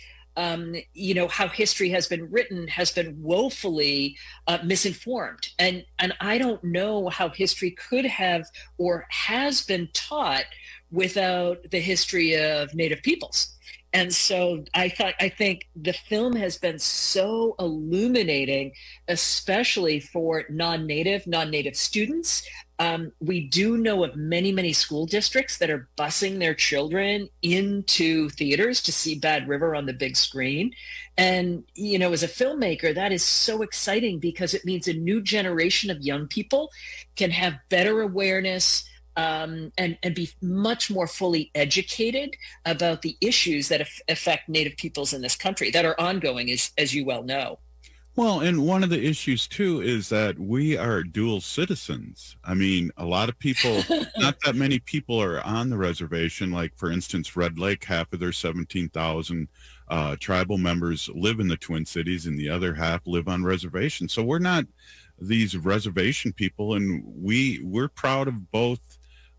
how history has been written has been woefully misinformed. And I don't know how history could have or has been taught without the history of Native peoples. And so I think the film has been so illuminating, especially for non-Native students. We do know of many, many school districts that are busing their children into theaters to see Bad River on the big screen. And, as a filmmaker, that is so exciting because it means a new generation of young people can have better awareness, and be much more fully educated about the issues that affect Native peoples in this country that are ongoing, as you well know. Well, and one of the issues, too, is that we are dual citizens. I mean, a lot of people, not that many people are on the reservation. Like, for instance, Red Lake, half of their 17,000 tribal members live in the Twin Cities, and the other half live on reservations. So we're not these reservation people, and we're proud of both.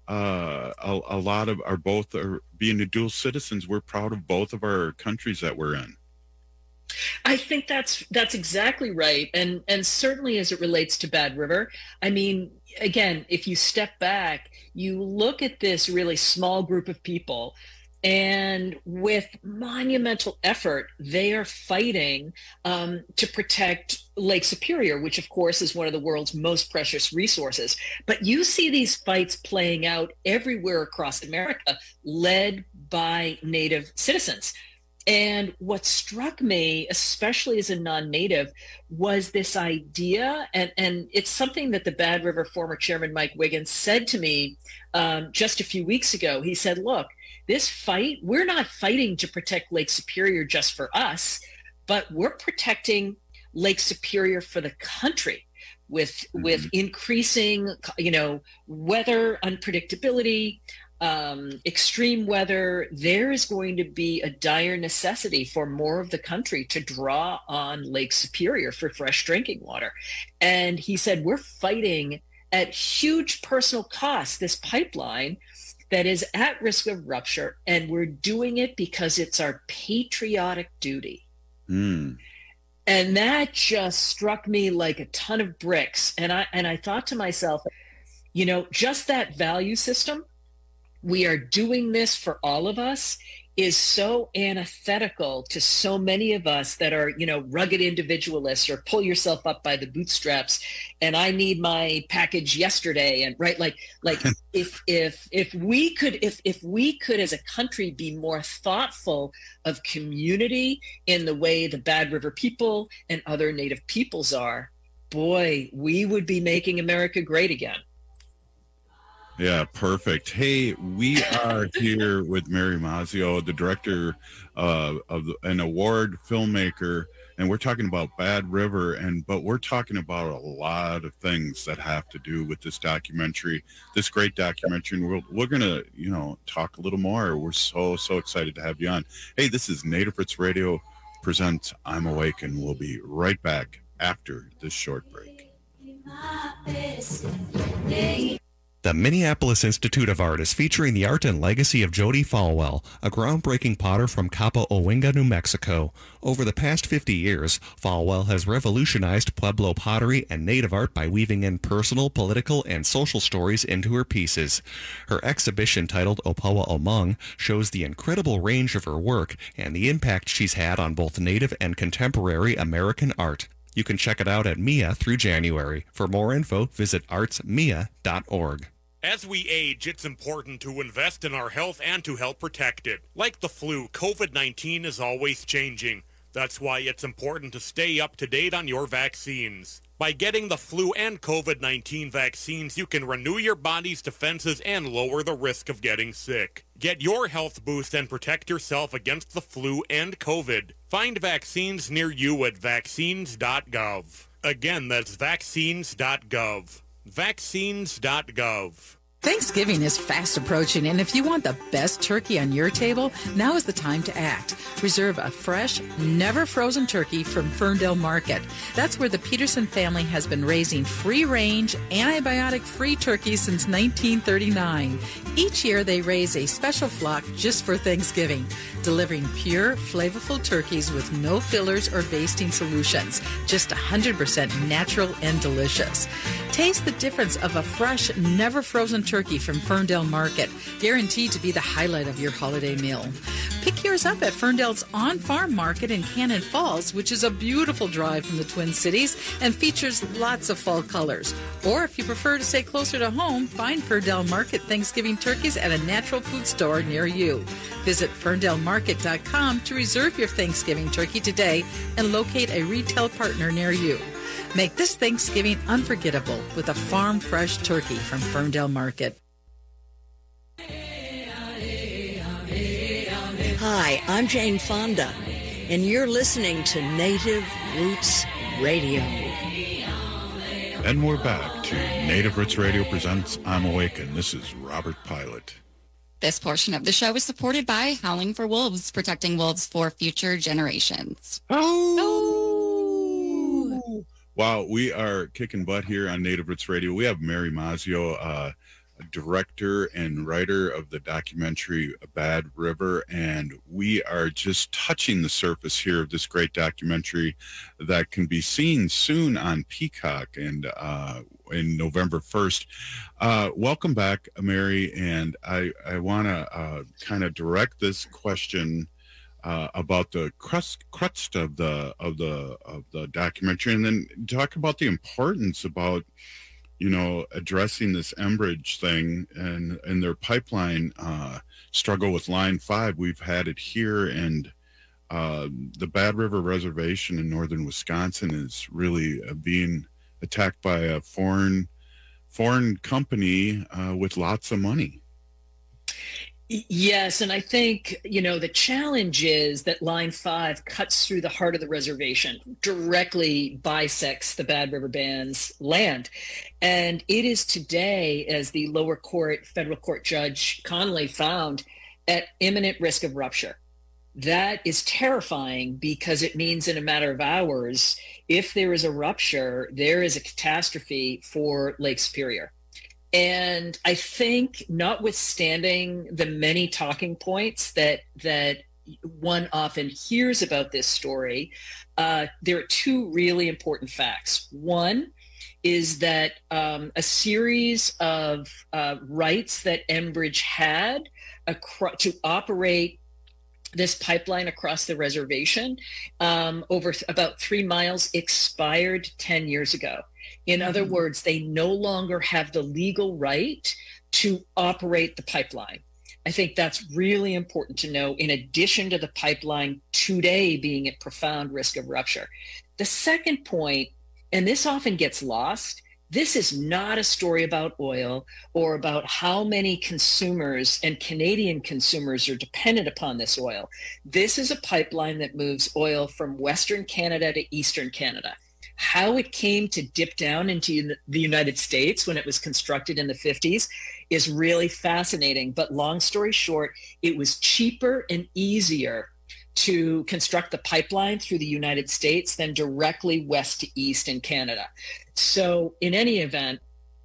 A lot of our both are being the dual citizens. We're proud of both of our countries that we're in. I think that's exactly right. And certainly as it relates to Bad River, I mean, again, if you step back, you look at this really small group of people, and with monumental effort, they are fighting to protect Lake Superior, which of course is one of the world's most precious resources. But you see these fights playing out everywhere across America, led by Native citizens. And what struck me, especially as a non-Native, was this idea, and it's something that the Bad River former chairman Mike Wiggins said to me just a few weeks ago. He said, look, this fight, we're not fighting to protect Lake Superior just for us, but we're protecting Lake Superior for the country with increasing, weather unpredictability, extreme weather. There is going to be a dire necessity for more of the country to draw on Lake Superior for fresh drinking water. And he said, we're fighting at huge personal cost, this pipeline that is at risk of rupture, and we're doing it because it's our patriotic duty. And that just struck me like a ton of bricks. And I thought to myself, just that value system, we are doing this for all of us, is so antithetical to so many of us that are, rugged individualists, or pull yourself up by the bootstraps, and I need my package yesterday. And right, like if we could as a country be more thoughtful of community in the way the Bad River people and other Native peoples are, boy, we would be making America great again. Yeah, perfect. Hey, we are here with Mary Mazzio, the director of an award filmmaker, and we're talking about Bad River, but we're talking about a lot of things that have to do with this documentary, this great documentary, and we're going to, talk a little more. We're so excited to have you on. Hey, this is Native Roots Radio presents I'm Awake, and we'll be right back after this short break. The Minneapolis Institute of Art is featuring the art and legacy of Jody Falwell, a groundbreaking potter from Cabo Owinga, New Mexico. Over the past 50 years, Falwell has revolutionized Pueblo pottery and native art by weaving in personal, political, and social stories into her pieces. Her exhibition, titled Opawa Omung, shows the incredible range of her work and the impact she's had on both native and contemporary American art. You can check it out at MIA through January. For more info, visit artsmia.org. As we age, it's important to invest in our health and to help protect it. Like the flu, COVID-19 is always changing. That's why it's important to stay up to date on your vaccines. By getting the flu and COVID-19 vaccines, you can renew your body's defenses and lower the risk of getting sick. Get your health boost and protect yourself against the flu and COVID. Find vaccines near you at vaccines.gov. Again, that's vaccines.gov. Vaccines.gov. Thanksgiving is fast approaching, and if you want the best turkey on your table, now is the time to act. Reserve a fresh, never frozen turkey from Ferndale Market. That's where the Peterson family has been raising free-range, antibiotic-free turkeys since 1939. Each year, they raise a special flock just for Thanksgiving, delivering pure, flavorful turkeys with no fillers or basting solutions, just 100% natural and delicious. Taste the difference of a fresh, never frozen turkey from Ferndale Market, guaranteed to be the highlight of your holiday meal. Pick yours up at Ferndale's On-Farm Market in Cannon Falls, which is a beautiful drive from the Twin Cities and features lots of fall colors. Or if you prefer to stay closer to home, find Ferndale Market Thanksgiving turkeys at a natural food store near you. Visit ferndalemarket.com to reserve your Thanksgiving turkey today and locate a retail partner near you. Make this Thanksgiving unforgettable with a farm-fresh turkey from Ferndale Market. Hi, I'm Jane Fonda, and you're listening to Native Roots Radio. And we're back to Native Roots Radio presents I'm Awake, and this is Robert Pilot. This portion of the show is supported by Howling for Wolves, protecting wolves for future generations. Oh! Wow, we are kicking butt here on Native Roots Radio. We have Mary Mazzio, director and writer of the documentary Bad River, and we are just touching the surface here of this great documentary that can be seen soon on Peacock and in November 1st. Welcome back, Mary, and I want to kind of direct this question about the crust of the documentary, and then talk about the importance about addressing this Enbridge thing and their pipeline struggle with Line 5. We've had it here, and the Bad River Reservation in northern Wisconsin is really being attacked by a foreign company with lots of money. Yes, and I think, the challenge is that Line 5 cuts through the heart of the reservation, directly bisects the Bad River Band's land. And it is today, as the lower court, federal court judge Connolly found, at imminent risk of rupture. That is terrifying because it means in a matter of hours, if there is a rupture, there is a catastrophe for Lake Superior. And I think, notwithstanding the many talking points that one often hears about this story, there are two really important facts. One is that a series of rights that Enbridge had to operate this pipeline across the reservation over about 3 miles expired 10 years ago. In other words, they no longer have the legal right to operate the pipeline. I think that's really important to know, in addition to the pipeline today being at profound risk of rupture. The second point, and this often gets lost, this is not a story about oil or about how many consumers and Canadian consumers are dependent upon this oil. This is a pipeline that moves oil from Western Canada to Eastern Canada. How it came to dip down into the United States when it was constructed in the 50s is really fascinating. But long story short, it was cheaper and easier to construct the pipeline through the United States than directly west to east in Canada. So in any event,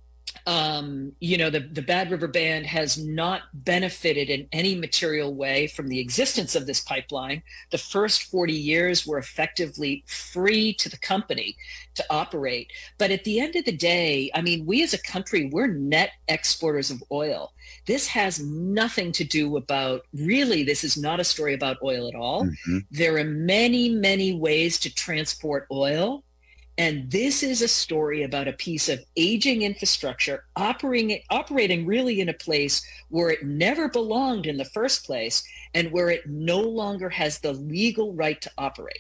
the Bad River Band has not benefited in any material way from the existence of this pipeline. The first 40 years were effectively free to the company to operate. But at the end of the day, we as a country, we're net exporters of oil. This has nothing to do this is not a story about oil at all. Mm-hmm. There are many, many ways to transport oil. And this is a story about a piece of aging infrastructure operating really in a place where it never belonged in the first place and where it no longer has the legal right to operate.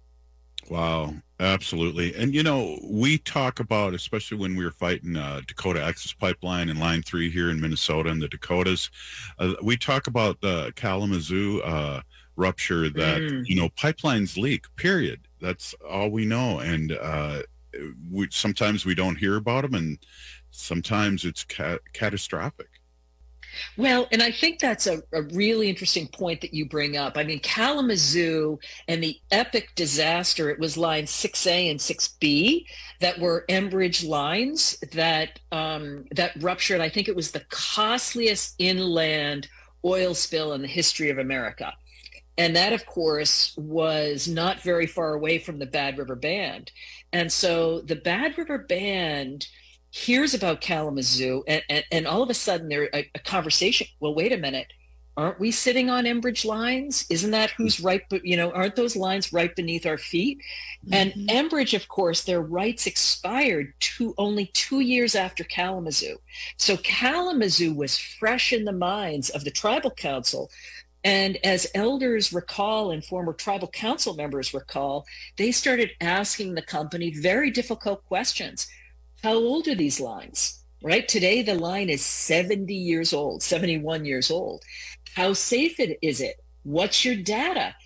Wow, absolutely. And, we talk about, especially when we were fighting Dakota Access Pipeline and Line 3 here in Minnesota and the Dakotas, we talk about the Kalamazoo rupture that, pipelines leak, period. That's all we know. And sometimes we don't hear about them, and sometimes it's catastrophic. Well, and I think that's a really interesting point that you bring up. Kalamazoo and the epic disaster, it was line 6A and 6B that were Enbridge lines that ruptured. I think it was the costliest inland oil spill in the history of America. And that, of course, was not very far away from the Bad River Band. And so the Bad River Band hears about Kalamazoo, and all of a sudden there's a conversation. Well, wait a minute. Aren't we sitting on Enbridge lines? Isn't that who's right? But, aren't those lines right beneath our feet? And Enbridge, of course, their rights expired only 2 years after Kalamazoo. So Kalamazoo was fresh in the minds of the tribal council. And as elders recall and former tribal council members recall, they started asking the company very difficult questions. How old are these lines? Right? Today, the line is 70 years old, 71 years old. How safe is it? What's your data?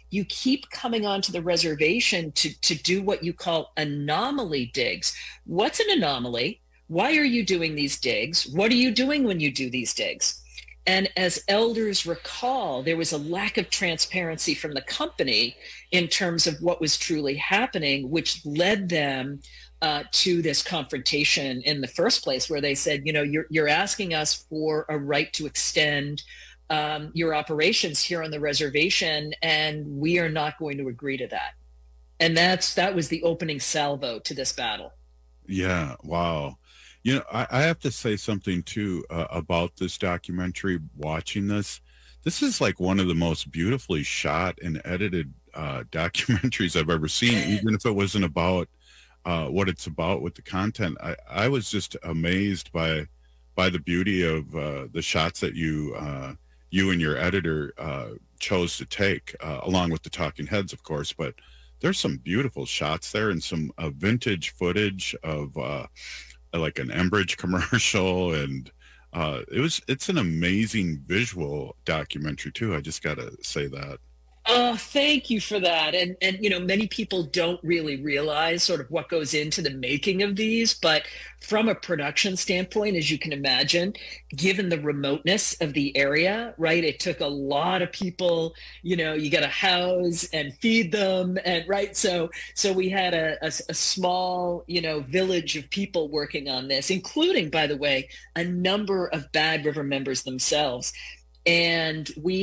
you keep coming onto the reservation to do what you call anomaly digs. What's an anomaly? Why are you doing these digs? What are you doing when you do these digs? And as elders recall, there was a lack of transparency from the company in terms of what was truly happening, which led them to this confrontation in the first place, where they said, you're asking us for a right to extend your operations here on the reservation, and we are not going to agree to that. And that was the opening salvo to this battle. Yeah, wow. I have to say something too about this documentary. Watching this is like one of the most beautifully shot and edited documentaries I've ever seen, even if it wasn't about what it's about with the content. I was just amazed by the beauty of the shots that you and your editor chose to take, along with the talking heads, of course. But there's some beautiful shots there, and some vintage footage of like an Enbridge commercial, and it's an amazing visual documentary too. I just gotta say that. Oh, thank you for that. And many people don't really realize sort of what goes into the making of these, but from a production standpoint, as you can imagine, given the remoteness of the area, right, it took a lot of people, you got to house and feed them, and right. So we had a small, village of people working on this, including, by the way, a number of Bad River members themselves. And we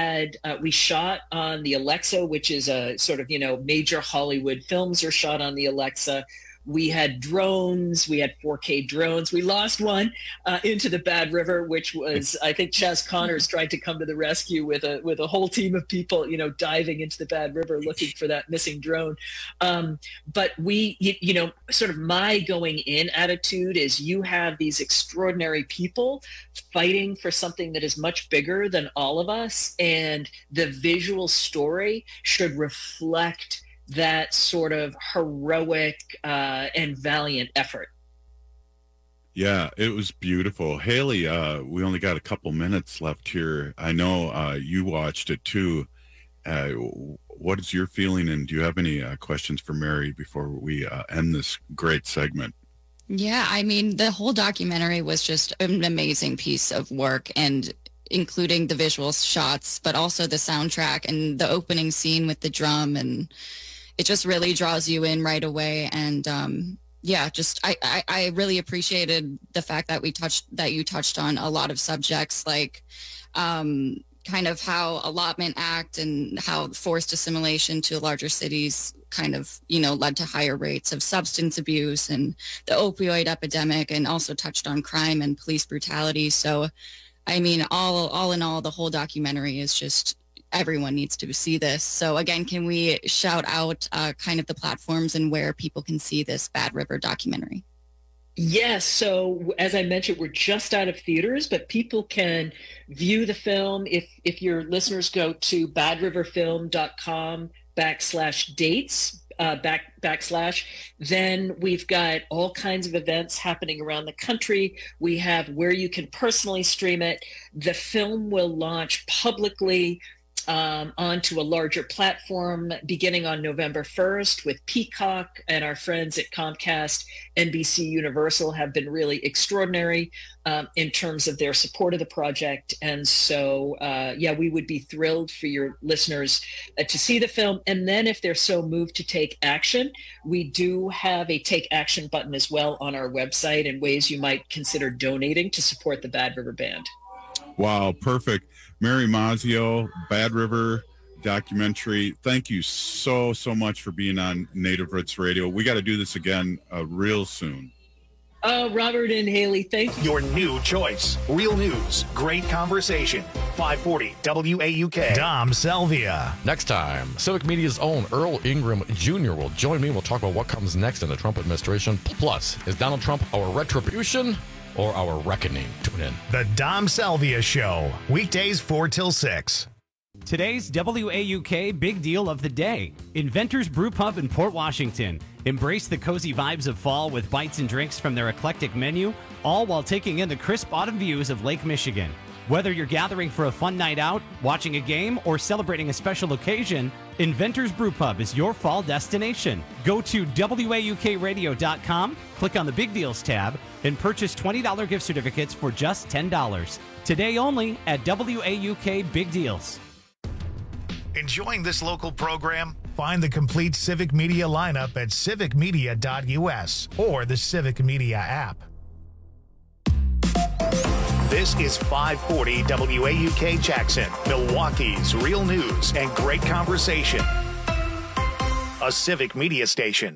shot on the Alexa, which is a sort of, major Hollywood films are shot on the Alexa. We had drones. We had 4K drones. We lost one into the Bad River, which was, I think, Chaz Connors tried to come to the rescue with a whole team of people, diving into the Bad River looking for that missing drone. But we, sort of my going in attitude is, you have these extraordinary people fighting for something that is much bigger than all of us, and the visual story should reflect that sort of heroic and valiant effort. Yeah, it was beautiful. Haley, we only got a couple minutes left here. I know you watched it too. What is your feeling, and do you have any questions for Mary before we end this great segment? Yeah, I mean, the whole documentary was just an amazing piece of work, and including the visual shots, but also the soundtrack and the opening scene with the drum, and it just really draws you in right away. And I really appreciated the fact that you touched on a lot of subjects, like kind of how Allotment Act and how forced assimilation to larger cities kind of, led to higher rates of substance abuse, and the opioid epidemic, and also touched on crime and police brutality. So, I mean, all in all, the whole documentary is just, everyone needs to see this. So again, can we shout out kind of the platforms and where people can see this Bad River documentary? Yes. So as I mentioned, we're just out of theaters, but people can view the film. If your listeners go to badriverfilm.com/dates, then we've got all kinds of events happening around the country. We have where you can personally stream it. The film will launch publicly onto a larger platform beginning on November 1st with Peacock, and our friends at Comcast, NBC Universal have been really extraordinary in terms of their support of the project. And so, we would be thrilled for your listeners to see the film. And then if they're so moved to take action, we do have a take action button as well on our website, and ways you might consider donating to support the Bad River Band. Wow, perfect. Mary Mazzio, Bad River documentary. Thank you so much for being on Native Roots Radio. We got to do this again real soon. Robert and Haley, thank you. Your new choice. Real news. Great conversation. 540 WAUK. Dom Salvia. Next time, Civic Media's own Earl Ingram Jr. will join me. We'll talk about what comes next in the Trump administration. Plus, is Donald Trump our retribution or our reckoning? Tune in. The Dom Salvia Show. Weekdays 4 till 6. Today's WAUK Big Deal of the Day. Inventors Brew Pub in Port Washington. Embrace the cozy vibes of fall with bites and drinks from their eclectic menu, all while taking in the crisp autumn views of Lake Michigan. Whether you're gathering for a fun night out, watching a game, or celebrating a special occasion, Inventors Brew Pub is your fall destination. Go to WAUKradio.com, click on the Big Deals tab, and purchase $20 gift certificates for just $10. Today only at WAUK Big Deals. Enjoying this local program? Find the complete Civic Media lineup at civicmedia.us or the Civic Media app. This is 540 WAUK Jackson, Milwaukee's real news and great conversation. A Civic Media station.